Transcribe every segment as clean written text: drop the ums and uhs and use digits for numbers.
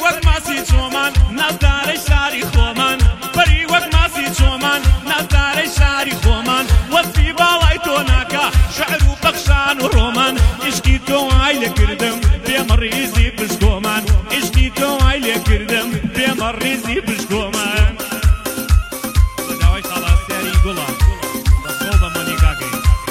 وەک ماسی چۆمان نازدارەی شاری خۆمان بەری وەک ماسی چۆمان نازدارەی شاری خۆمان وەسفی باڵای تۆ ناکا شەعر و بەخشان و ڕۆمان عشقی تۆ وای لێ کردم بێمە ڕیزی پشکۆمان عشقی تۆ وای لێ کردم بێمە ڕیزی پشکۆمان بەداوای خاڵاستیاری گوڵە دەستۆ بە مۆنیکاکەی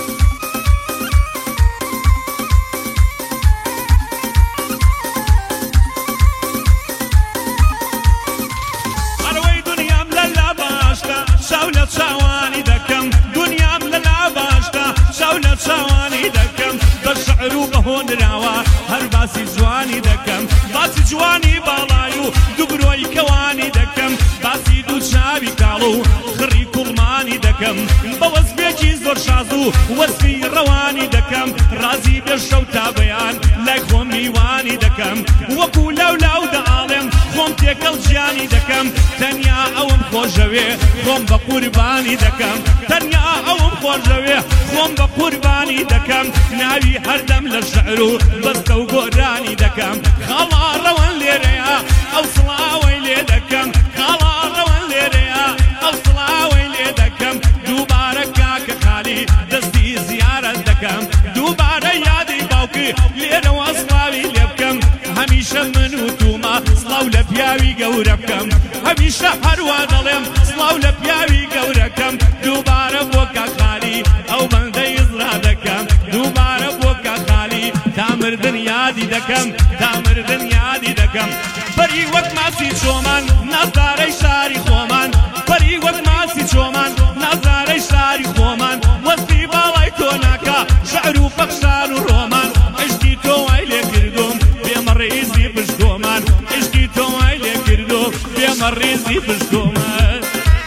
شاولە چاوانی دەکەم دنیام لەلا باشدا شاولە چاوانی دەکەم بە شەعر و بە هۆنراوە هەر باسی جوانی دەکەم باسی جوانی باڵای و دووبرۆی کەوانی دەکەم باسی دوو چاوی کاڵ و خڕی کوڵمانی دەکەم بە وەزبێکی زۆر شاز و وەزبی ڕەوانی دەکەم ڕازی بێ شەو تا بەیان لای خۆم میوانی دەکەم وەکو لاو دەئاڵێم خۆم تێکەڵ ژیانی دەکەم تەنیا ئەوم خۆشەوێ خۆم بە قوربانی دەکەم تەنیا ئەوم خۆشەوێ خۆم بە قوربانی دەکەم ناوی هەردەم لە شەعر و بەستە و گۆرانی دەکەم خاڵا ڕەوەن لێرەیە ئەو سڵاوەی لێ دەکەم خاڵا ڕەوەن لێرەیە ئەو سڵاوەی لێ دەکەم دووبارە کاکە خالی دەستی زیارەت دەکەم دووبارە یادی باوکی لێرەوە سڵاوی لێ بکەم هەمیشە من و تومە سڵاو لە پیاوی گەورە بکەم هەمیشە هەروە دەڵێم سڵاو لە پیاوی گەورەکەم دووبارە بۆ کاخالی ئەو بەندەی ئزرا دەکەم دووبارە بۆ کاخالی تا مردن یادی دەکەم تا مردن یادی دەکەم بەری وەک ماسی چۆمان نازدارەی شاری خۆمان بەری وەک ماسی چۆمان نازدارەی شاری خۆمان وەسفی باڵای تۆ ناکا شەعر و بەخشان و ڕۆمان عشقی تۆ وای لێ کردوم بێمە ڕیزی پشکۆمان عشقی تۆ وای لێ کردوم بێمە ڕیزی پشکۆمان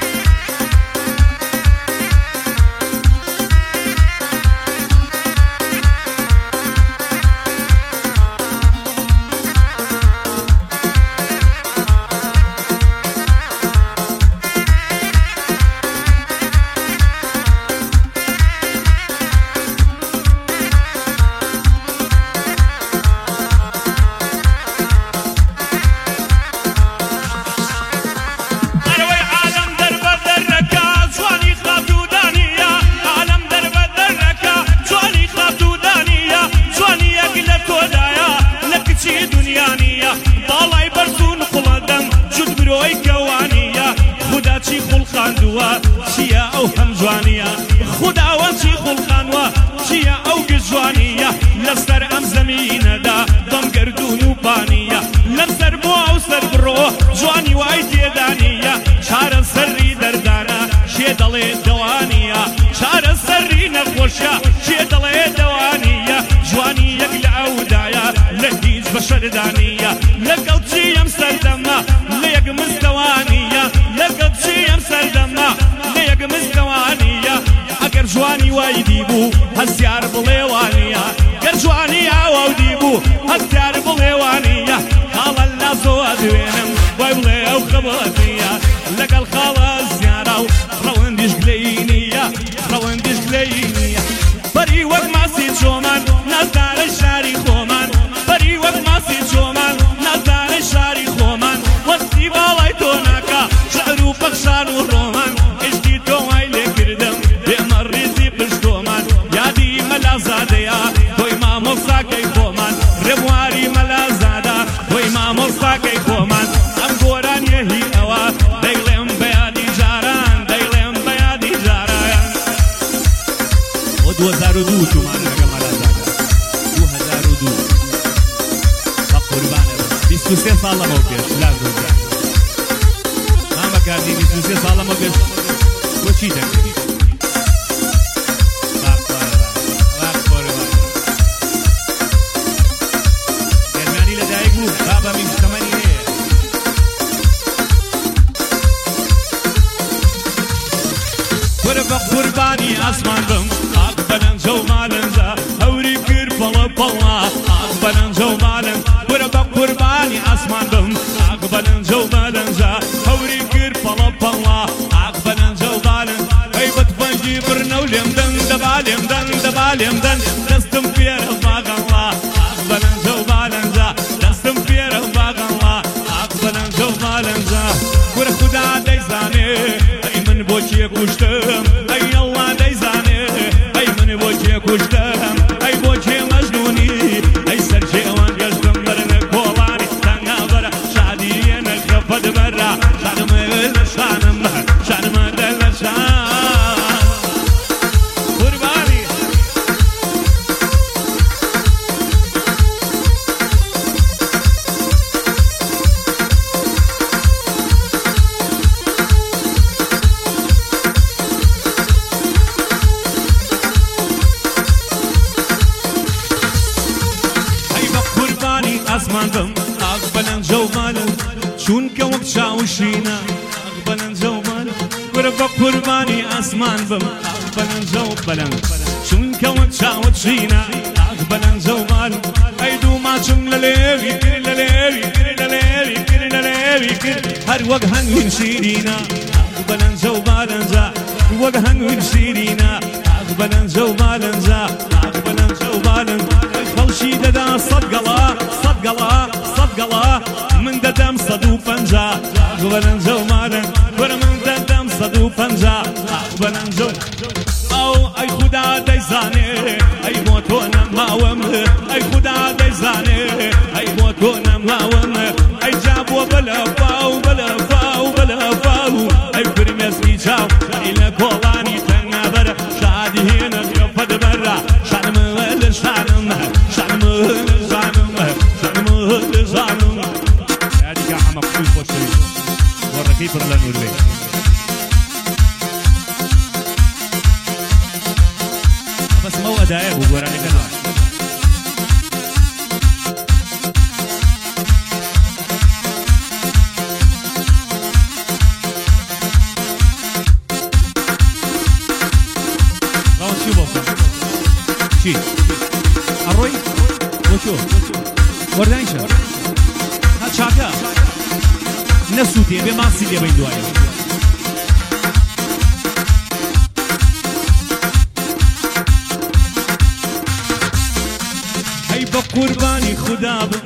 چیە ئەو هەم جوانیە خوداوەندی خوڵخانوە چیە ئەو گژوانیە لەسەر ئەم زەمینەدا دەم گەردون و پانیە لەسەر بۆ ئەو سەر بڕۆ جوانی وای تێدانیە چارە سەرری دەردانە شێ دەڵێ دەوانیە چارە سەرری نەخۆشە شێ دەڵێ دەوانیە جوانی یەک لە ئەودایە لە هیچ بەشەردانیە لەگەڵ چیم سەردەمە لە یەک مستەوانیە لەگەڵ چیم سەردەمە لە یەک مستەوانیە ئەگەر جوانی وای دیبوو هەستیار بڵێوانیە گەر جوانی ئاوا دیبوو هەستیار بڵێوانیە خاڵە لا زۆ دوێنم وای بڵێ ئەو خەبەتیە لەگەڵ خاڵە زیارە و ڕەوەندیش گلەی نییە ڕەوەندیش گلەی نییە بەری وەک ماسی چۆمان نازدارەی شاری خۆمان بەری وەک ماسی چۆمان نازدارەی شاری خۆمان وەستی باڵای تۆ ناکا شەعر و بەخشان و ڕۆمان عشقی تۆ وای لێ کردم بێمە ڕیزی پشکۆمان یادی مەلازادەیە تۆی مامۆستاکەی خۆمان ڕێبواری مەلازادە تۆی مامۆستاکەی خۆمان ئەم گۆرانیە هی ئەوە دەیڵێم بە یادی جاران دەیڵێم بە یادی جاران 2002 تومان لەگەڵ مەلازادە 2002 بە قوربانە 23 ساڵ لەمەوە پێش لاردوجان نامەکردی 23 ساڵ لەمەوە پێش تۆ چی دەکردی گەرمانی لەدایک بوو بابە میشتەمەنی هەیە وەرە بە قوربانی ئاسمان بم ئاق بەلەنجە و مالەنجە هەوری کرد بەڵە بەڵا ئاق بەلەنجە و مالەن وەرە بە قوربانی ئاسمان بم ئاق بەلەنجە و مالەنجە هەوری کرد بەڵە بەڵا ئاق بەلەنجە و مالەن ئەی بەتفەنگی برنە و لێم دەن دەبا لێم دەن دەبا لێم دەن دەستم پێرە باغەڵا ئاق بەلەنجە و مالەنجە دەستم پێرە باغەڵا ئاق کوشتم ئەی ئەڵڵا دەیزانێ ئەی من بۆ کێ کوشتم ئەی بۆ کێ مەژنونی ئەی سەرجێوان گەشتم بەرنە کۆڵانی تەنگا بەرە شادیێنە خەفەت بەرە شانمە لە شانم شانمە لە شان قوربانی ئاسمان بم ئاغ بەلەنجە و مالم چونکە وەک چاوشینە ئاغ بەلەنجە و مالم وەرە بە قوربانی ئاسمان بم ئاغ بەلەنجە و بەلەنج چونکە وەک چاوشینە ئاغ بەلەنجە و مالم ئەی دوو ماچم لە لێوی کرد لە لێوی کرد لە لێوی کرد لە لێوی کرد هەر وەک هەنگوین شیرینە ئاغ بەلەنجە و بالەنجە وەک هەنگوین شیرینە ئاغ بەلەنجە و بالەنجە ئاغ بەلەنجە و بالەنج خەڵشی دەدا سەد گەڵا سەد گەڵا سەد گەڵا من دەدەم 150 ئاغ بەلەنجە و مالەنج وەرە من دەدەم 150 ئاغ بەلەنجە و ئەو ئەی خودا دەیزانێ ئەی بۆ تۆ نەماوەم ئەی خودا دەیزانێ ئەی بۆ تۆ نەماوەم ئەی جا بۆ بەلەفاو بەلەفاو بەلەفاو ئەی فرمێسکی چاو ئەی لە کۆڵانی تەنگا بەرە شادی هێنە خەفەت بەرە شانمە لە شانم شانمە لە شانم شانمە لە شانم یادیکە حەمە قوی خۆشەویست وەڕەکەی پڕ لە نوربێ بەسمەوە ئەدایە بوو گۆرانەکە نوە ڕاوەن چی بۆ بکەم چی ئەڕۆی بۆ چۆ وەردانیشە ها چاکە نەسووتێ بێ ماسی لێبەین دوایە بە قوربانی خدا بم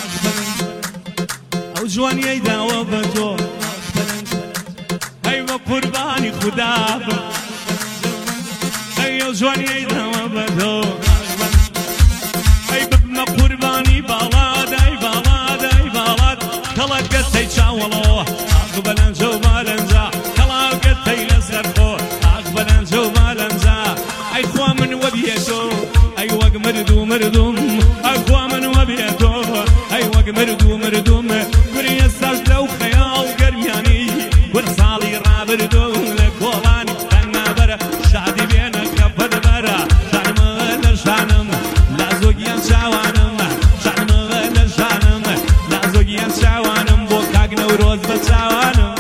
ئەو جوانیەی داوە بە تۆ ئەی بە قوربانی خدا بم ئەی ئەو جوانیەی داوە بە تۆ ئەی ببمە قوربانی باڵات ئەی باڵات ئەی باڵات کەڵەکە تەی چاوەڵەوە ئاغ بەلەنجە و بالەنجە کەڵاکە تەی لەسەر خۆ ئاغ بەلەنجە و بالەنجە ئەی خوا من وە بێتۆ ئەی وەک مردوو مردوم ئەخوا من وە بێتۆ ئەی وەک مردوو مردوم کوری ئێستاش لەو خەیاڵ گەرمیانی ور ساڵی ڕابردۆ لە کۆڵانی تەنگا بەرە شادی بێنە خەفەت بەرە شانمە لە شانم لا زۆگیان چاوانم شانمە لە شانم لا زۆگیان چاوانم بۆ کاک نەورۆز بە چاوانم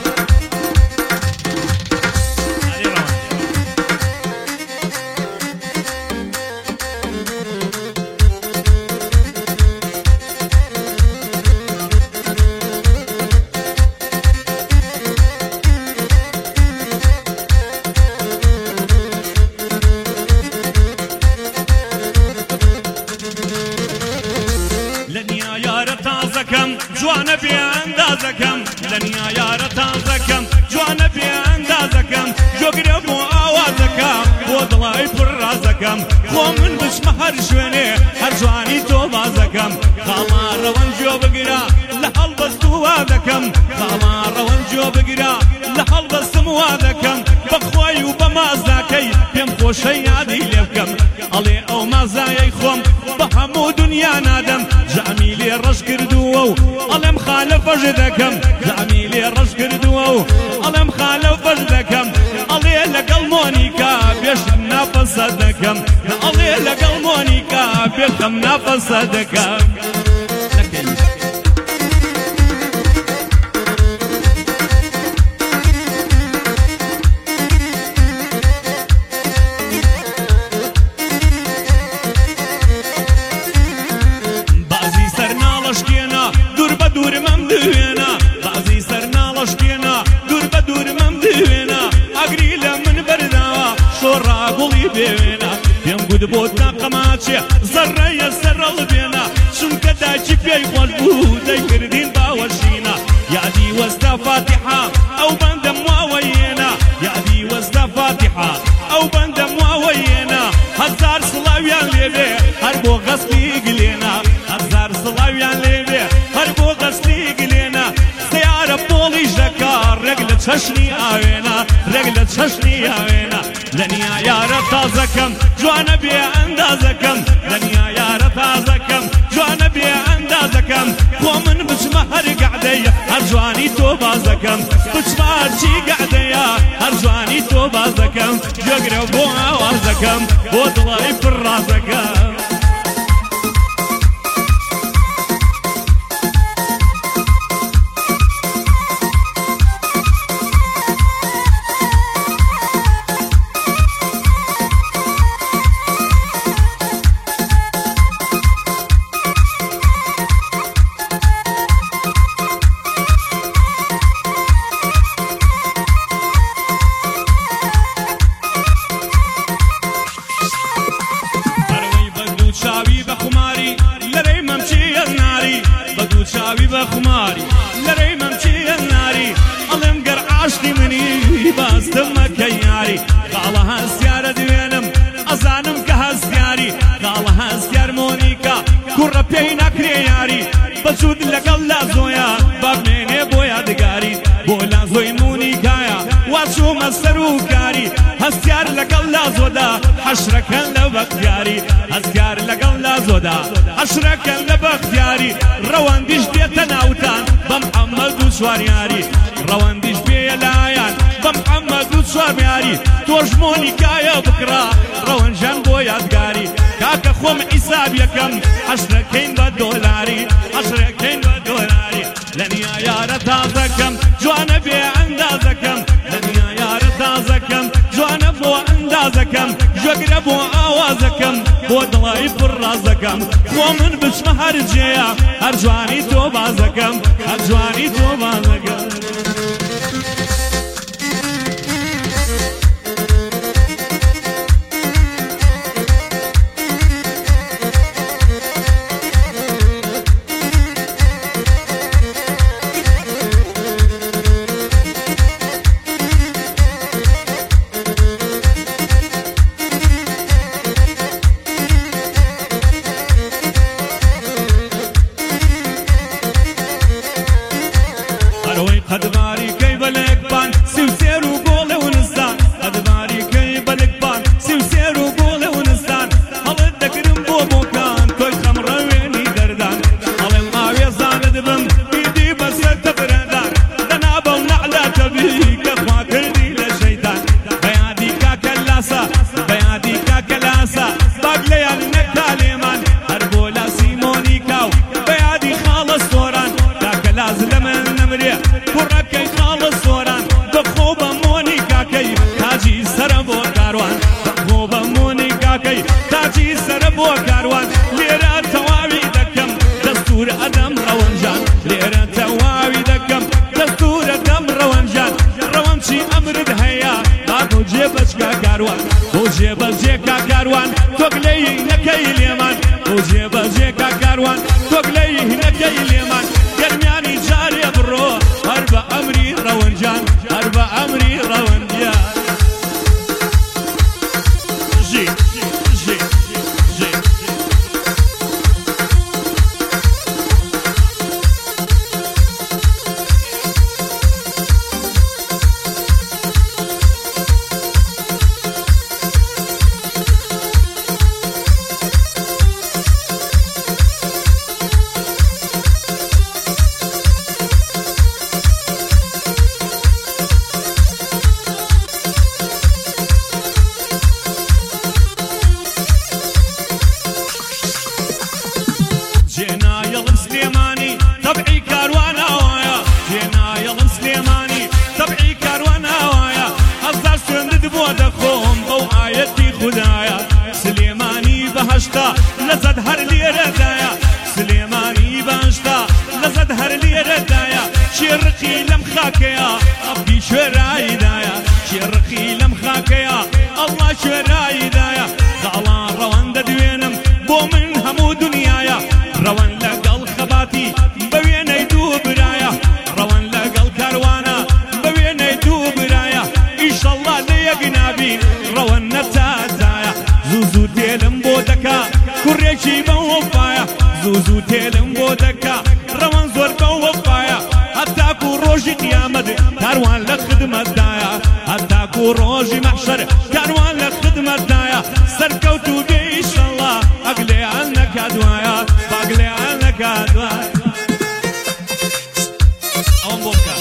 جوانە بێ ئەندازەکەم لەنیا یارە تازەکەم جوانە بێ ئەندازەکەم جۆگرە بۆ ئاوازەکەم بۆ دڵای پڕ ڕازەکەم خۆ من بچمە هەر شوێنێ هەر جوانی تۆ بازەکەم خاڵا ڕەوەنجۆ بگرە لە هەڵبەست و وا دەکەم خاڵا ڕەوەنجۆ بگرە لە هەڵبەستم وا دەکەم بەخوای و بە مازاکەی پێم خۆشە یادی لێ بکەم ئەڵێ ئەو مازایەی خۆم بە هەموو دنیا نادەم جامی لێ ڕەش کردووە و ئەڵێم خالەفەش دەکەم جامی لێ ڕەش کردووە و ئەڵێم خالەفەش دەکەم ئەڵێ لەگەڵ مۆنیکا بێشم ناپەسە دەکەم ئەڵێ لەگەڵ مۆنیکا بێخەم ناپەسە دەکەم پێم گوت بۆ تاقەماچێ زەڕەیە سەرڕەڵ بێنە چونکە داچی پێی خۆش بوو دەیکردین باوەشینە یادی وەستا فاتیحە ئەو بەندەم واوەیێنە یادی چەشنی ئاوێنە ڕێک لە چەشنی ئاوێنە لەنیا یارە تازەکەم جوانە بێ ئەندازەکەم لەنیا یارە تازەکەم جوانە بێ ئەندازەکەم خۆ من بچمە هەر گەعدەیە هەر جوانی تۆ بازەکەم بچمە هەرچی گەعدەیە هەر جوانی تۆ بازەکەم گوێگرە بۆ ئاوازەکەم بۆ دڵی پڕ ڕازەکەم شاوی بخماری لری ممچی الناری علم گر عاشقی منی باستم مکیاری قاله هستیار دوینم ازانم که هستیاری قاله هستیار مونیکا کور پی نکری یاری بچود لگل لازویا بابنینه بویا دگاری بولا زوی مونیکایا واشو مستروکاری هستیار لگل لازودا حشرکن لبختیاری هستیار لگل لازودا حشرکن لبختیاری رواندیش بیتا ناوتان بمحمد و سواریاری رواندیش بیا لایان بمحمد و سواریاری توش مونیکایا بکرا روانجان بو یادگاری کاکا خوم حساب یکم حشرکن با دولاری حشرکن با دولاری لنیا یارە تازەکەم جوانە بێ ئەندازەکەم لەنیا یارە تازەکەم جوانە بۆ ئەندازەکەم ژەگرە بۆ ئاوازەکەم بۆ دڵی پڕ ڕازەکەم خۆ من بچمە هەر جێیە هەر جوانی تۆ بازەکەم هەر جوانی تۆ بازەکەم قدماری کی بلک بان سیوسیر و گول ونستان قدماری کی بلک بان سیوسیر و گول ونستان حالت دکرم بو مکان توی خمره وینی دردان حالم آوی زاند بم بیدی بس تبردان دنابا و نعلا تبی کخوا کردی لشیطان بیادی کا کلاسا بیادی کا کلاسا باق لیان نکتالیمان هر بولا سیمونی کاو بیادی خالص دوران کا کلاز لمن نمریه کوڕەکەی خاڵە سۆران بەخۆ بە مۆنیکاکەی تاجی سرە بۆ کاروان بەخۆ بە مۆنیکاکەی تاجی سرە بۆ کاروان لێرە تەواوی دەکەم دەستورە ئەدەم ڕەوەنجان لێرە تەواوی دەکەم دەستورە دەم ڕەوەنجان ڕەوەنچی ئەمرت هەیە بۆ جێبەجکە کاروان بۆ جێبەجێکە کاروان تۆک لەی هینەکەی لێمان بۆ جێبەجێکە کاروان تۆک لەی هینەکەی لێمان گەرمیانی جارێ بڕۆ هەر بە ئەمری ڕەوەنجان هەر بە ئەمری ڕەوەنجان ژی ژی ژی لەزەد هەر لێرەدایە سلێمانی باشتا لەزەد هەر لێرەدایە شێڕقی لەم خاکەیە ئەبی شوێرایدایە شێڕقی لەم خاکەیە ئەڵڵا شوێرایدایە خاڵان ڕەوەندە دوێنم بۆ من هەموو دنیایە ڕەوەن لەگەڵ خەباتی بە وێنەی دوو برایە ڕەوەن لەگەڵ کاروانە بە وێنەی دوو برایە ئیشەڵڵا لە یەک نابین ڕەوەن نەتاتایە زوو زوو تێلم بۆ دەکا کوڕێکی بە وەفایە زوو زوو تێلم بۆ دەکا ڕەوەن زۆر بە وەفایە هەتاکو ڕۆژی قیامەت كاروان لخدمة دايا هتاكو روجي محشر كاروان لخدمة دايا سركوتو بيش الله أقلي عنك أدوايا بقلي عنك أدوايا أون بوكا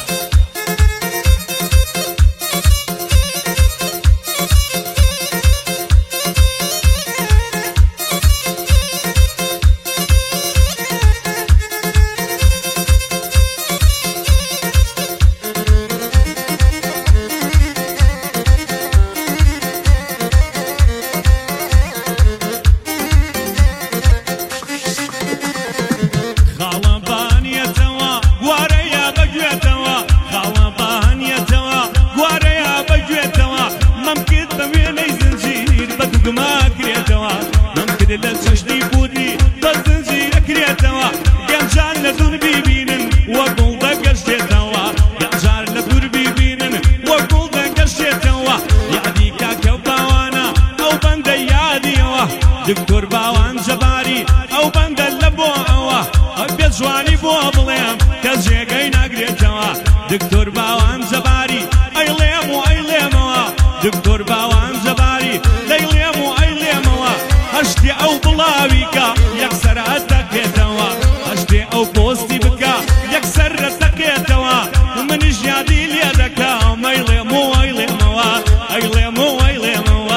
لتشتي بودي بزنجي كريتوا جنجان لدون بيبينن وقول دقشتوا جنجان لدون بيبينن وقول دقشتوا يادي كاكو باوانا او بند ياديوا دكتور باوان جباري او بند لبوا ابي جواني بو بلام كجيغينا كريتوا دكتور باوان جباري اي ليموا دكتور باوان جباري ليليمو اي ليموا هشتي او بلاويكا يكسر اتكيتوا هشتي او بوستي بكا يكسر اتكيتوا ومن جادي ليدكا ما يلمو اي لموا اي لمو اي لموا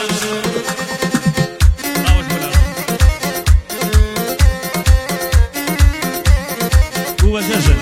هو زجل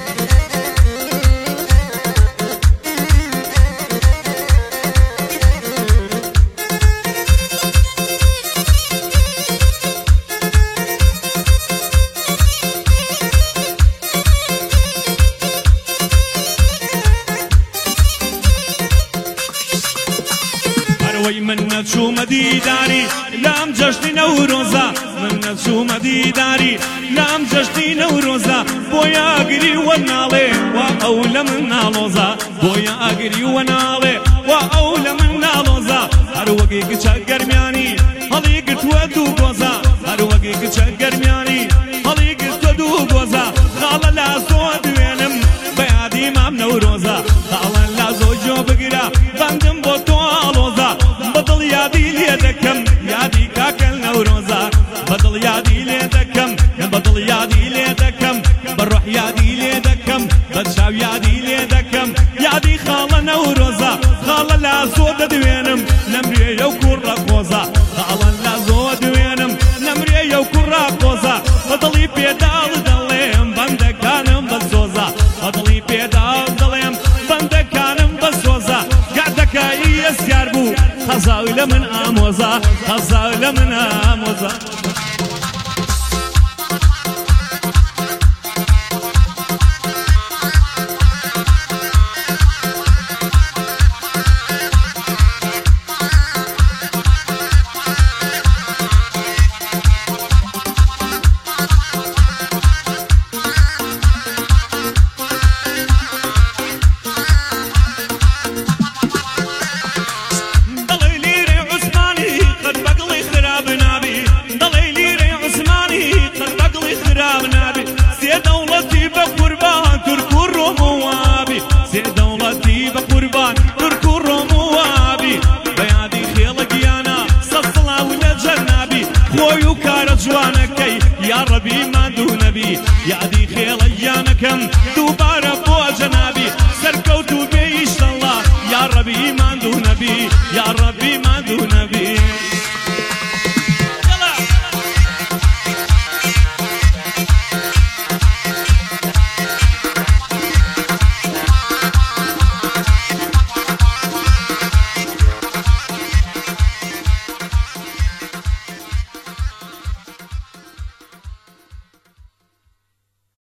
من نشوم ديداري لام جشن نوروزا من نشوم ديداري لام جشن نوروزا بويا اجري ونالي واول من نالوزا بويا اجري ونالي واول من نالوزا اروقك تشقر مياني هليك تودو غوزا اروقك تشقر مياني هليك تودو غوزا خاله لا سود وينم بيادي مام نوروزا خاله لا زوجو بقرا بندم بوتوالوزا بدل يادي ليدكم يادي كاكل نوروزا بدل يادي ليدكم بدل يادي ليدكم بروح يادي ليدكم بتشاو يادي ليدكم يادي خاله نوروزا خاله لا زود دوينم نمري يوكور قوزا خاله لا زود وينم نمري يوكور قوزا بدلي بيدال دليم بندكانم بزوزا بدلي بيدال دليم بندكانم بزوزا قعدك يسيار بو خزاوله من اموزا خزاوله من اموزا يا ربي ما دون نبي يا دي خيل ايانكم دوباره بو جنابي سركوتو بيش الله يا ربي ما دون نبي يا ربي ما